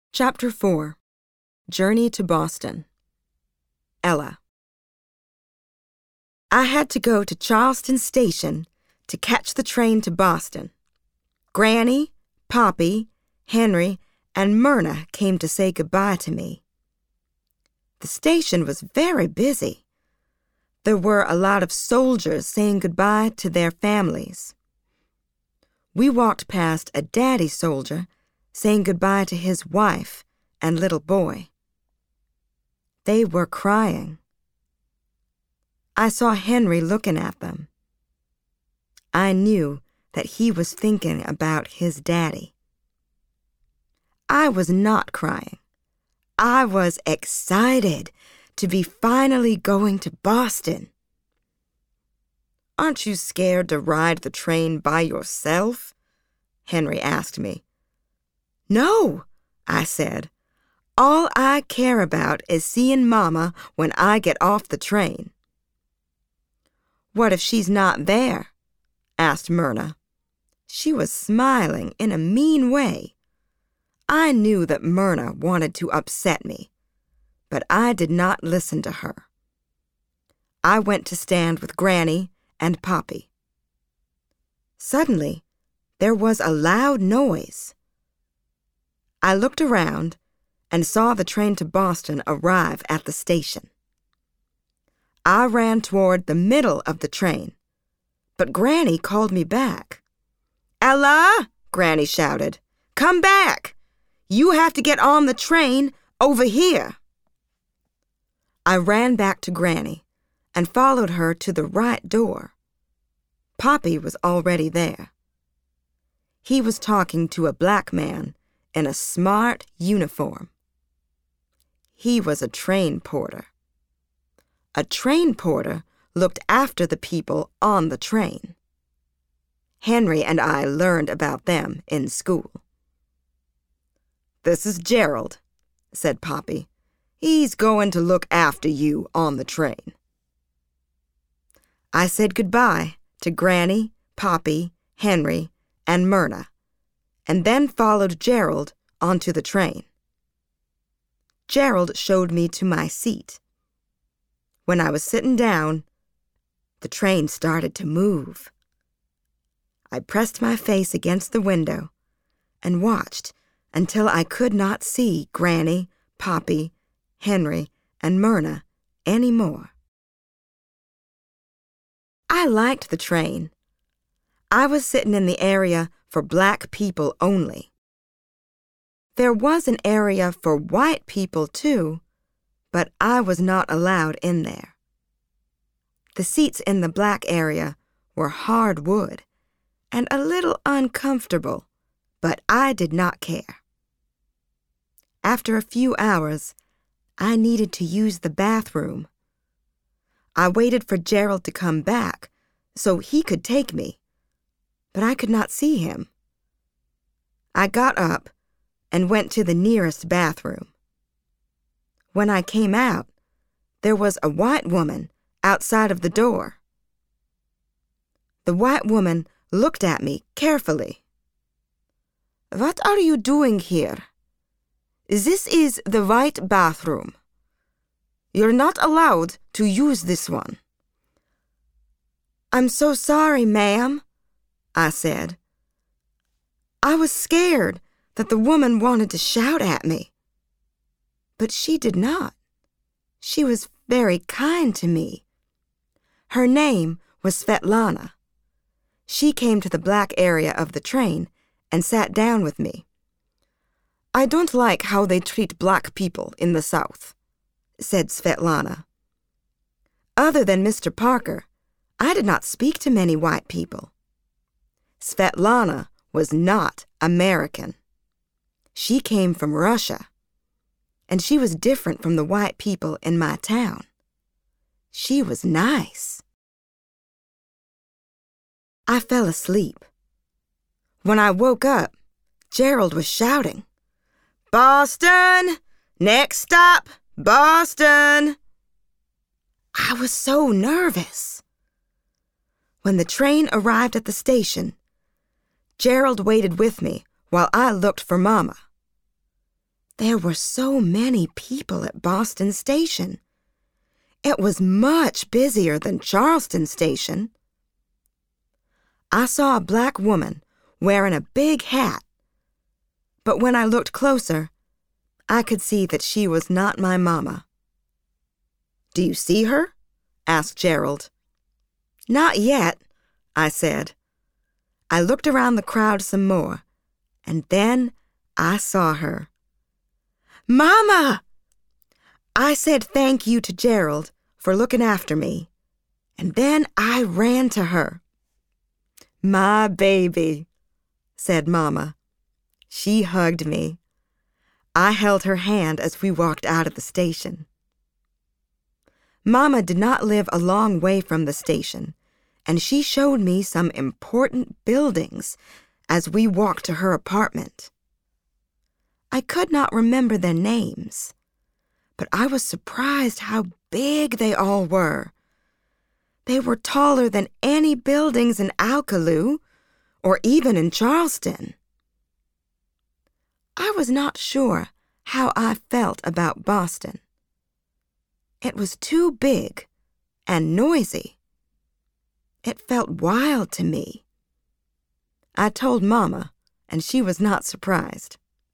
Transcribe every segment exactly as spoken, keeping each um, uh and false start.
Chapter four. Journey to Boston. Ella. I had to go to Charleston Station to catch the train to Boston. Granny, Poppy, Henry, and Myrna came to say goodbye to me. The station was very busy. There were a lot of soldiers saying goodbye to their families. We walked past a daddy soldier saying goodbye to his wife and little boy. They were crying. I saw Henry looking at them. I knew that he was thinking about his daddy. I was not crying. I was excited to be finally going to Boston. "Aren't you scared to ride the train by yourself?" Henry asked me. "No," I said. "All I care about is seeing Mama when I get off the train." "What if she's not there?" asked Myrna. She was smiling in a mean way. I knew that Myrna wanted to upset me, but I did not listen to her. I went to stand with Granny and Poppy. Suddenly, there was a loud noise. I looked around and saw the train to Boston arrive at the station. I ran toward the middle of the train, but Granny called me back. "Ella," Granny shouted, "come back! You have to get on the train over here." I ran back to Granny and followed her to the right door. Poppy was already there. He was talking to a black man in a smart uniform. He was a train porter. A train porter looked after the people on the train. Henry and I learned about them in school. "This is Gerald," said Poppy. "He's going to look after you on the train." I said goodbye to Granny, Poppy, Henry, and Myrna, and then followed Gerald onto the train. Gerald showed me to my seat. When I was sitting down, the train started to move. I pressed my face against the window and watched until I could not see Granny, Poppy, Henry, and Myrna any more. I liked the train. I was sitting in the area for black people only. There was an area for white people too, but I was not allowed in there. The seats in the black area were hard wood and a little uncomfortable, but I did not care. After a few hours, I needed to use the bathroom. I waited for Gerald to come back so he could take me, but I could not see him. I got up and went to the nearest bathroom. When I came out, there was a white woman outside of the door. The white woman looked at me carefully. "What are you doing here? This is the white bathroom. You're not allowed to use this one." "I'm so sorry, ma'am," I said. I was scared that the woman wanted to shout at me. But she did not. She was very kind to me. Her name was Svetlana. She came to the black area of the train and sat down with me. "I don't like how they treat black people in the South," said Svetlana. Other than Mister Parker, I did not speak to many white people. Svetlana was not American. She came from Russia, and she was different from the white people in my town. She was nice. I fell asleep. When I woke up, Gerald was shouting, "Boston! Next stop, Boston!" I was so nervous. When the train arrived at the station, Gerald waited with me while I looked for Mama. There were so many people at Boston Station. It was much busier than Charleston Station. I saw a black woman wearing a big hat, but when I looked closer, I could see that she was not my mama. "Do you see her?" asked Gerald. "Not yet," I said. I looked around the crowd some more, and then I saw her. "Mama!" I said thank you to Gerald for looking after me, and then I ran to her. "My baby," said Mama. She hugged me. I held her hand as we walked out of the station. Mama did not live a long way from the station, and she showed me some important buildings as we walked to her apartment. I could not remember their names, but I was surprised how big they all were. They were taller than any buildings in Alcaloo or even in Charleston. I was not sure how I felt about Boston. It was too big and noisy. It felt wild to me. I told Mama, and she was not surprised.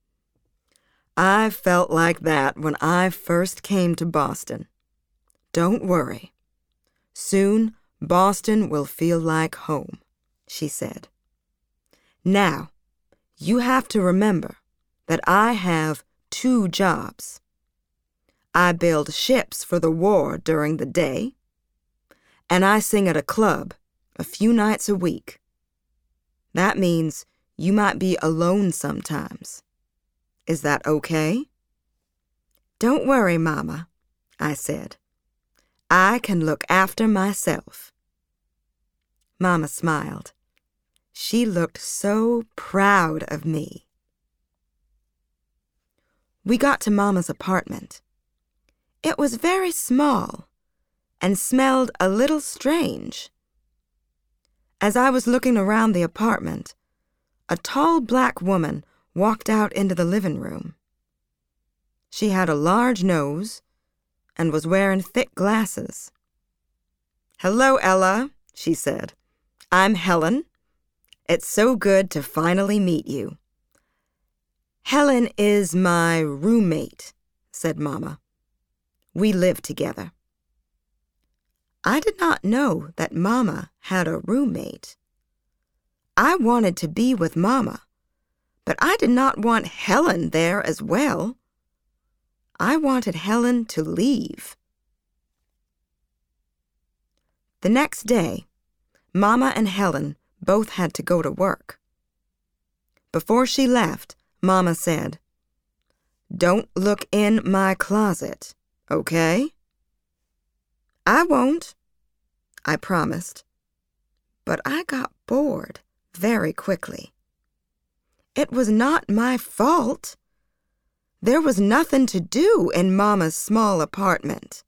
"I felt like that when I first came to Boston. Don't worry. Soon Boston will feel like home," she said. "Now, you have to remember that I have two jobs. I build ships for the war during the day, and I sing at a club a few nights a week. That means you might be alone sometimes. Is that okay?" "Don't worry, Mama," I said. "I can look after myself." Mama smiled. She looked so proud of me. We got to Mama's apartment. It was very small and smelled a little strange. As I was looking around the apartment, a tall black woman walked out into the living room. She had a large nose and was wearing thick glasses. "Hello, Ella," she said. "I'm Helen. It's so good to finally meet you." "Helen is my roommate," said Mama. "We live together." I did not know that Mama had a roommate. I wanted to be with Mama, but I did not want Helen there as well. I wanted Helen to leave. The next day, Mama and Helen both had to go to work. Before she left, Mama said, "Don't look in my closet, okay?" "I won't," I promised. But I got bored very quickly. It was not my fault. There was nothing to do in Mama's small apartment.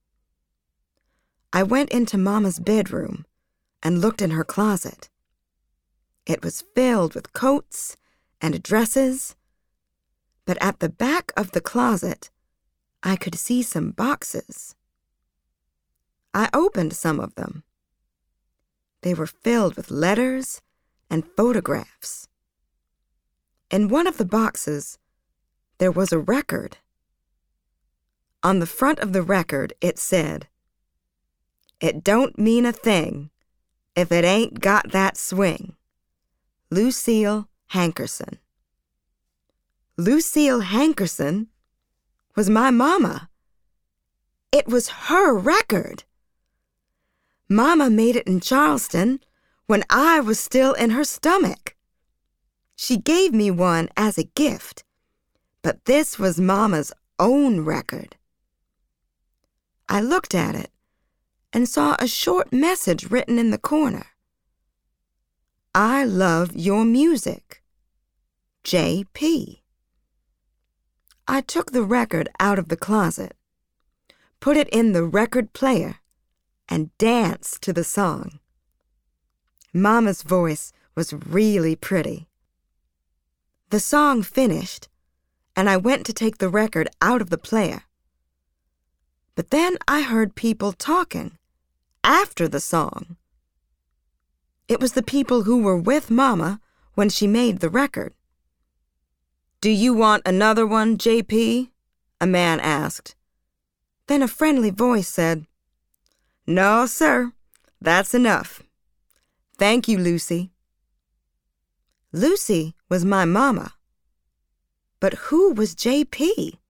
I went into Mama's bedroom and looked in her closet. It was filled with coats and dresses, but at the back of the closet, I could see some boxes. I opened some of them. They were filled with letters and photographs. In one of the boxes, there was a record. On the front of the record, it said, "It don't mean a thing if it ain't got that swing. Lucille Hankerson." Lucille Hankerson was my Mama. It was her record. Mama made it in Charleston when I was still in her stomach. She gave me one as a gift, but this was Mama's own record. I looked at it and saw a short message written in the corner. "I love your music. J P" I took the record out of the closet, put it in the record player, and danced to the song. Mama's voice was really pretty. The song finished, and I went to take the record out of the player. But then I heard people talking after the song. It was the people who were with Mama when she made the record. "Do you want another one, J P?" a man asked. Then a friendly voice said, "No, sir, that's enough. Thank you, Lucy." Lucy was my mama. But who was J P?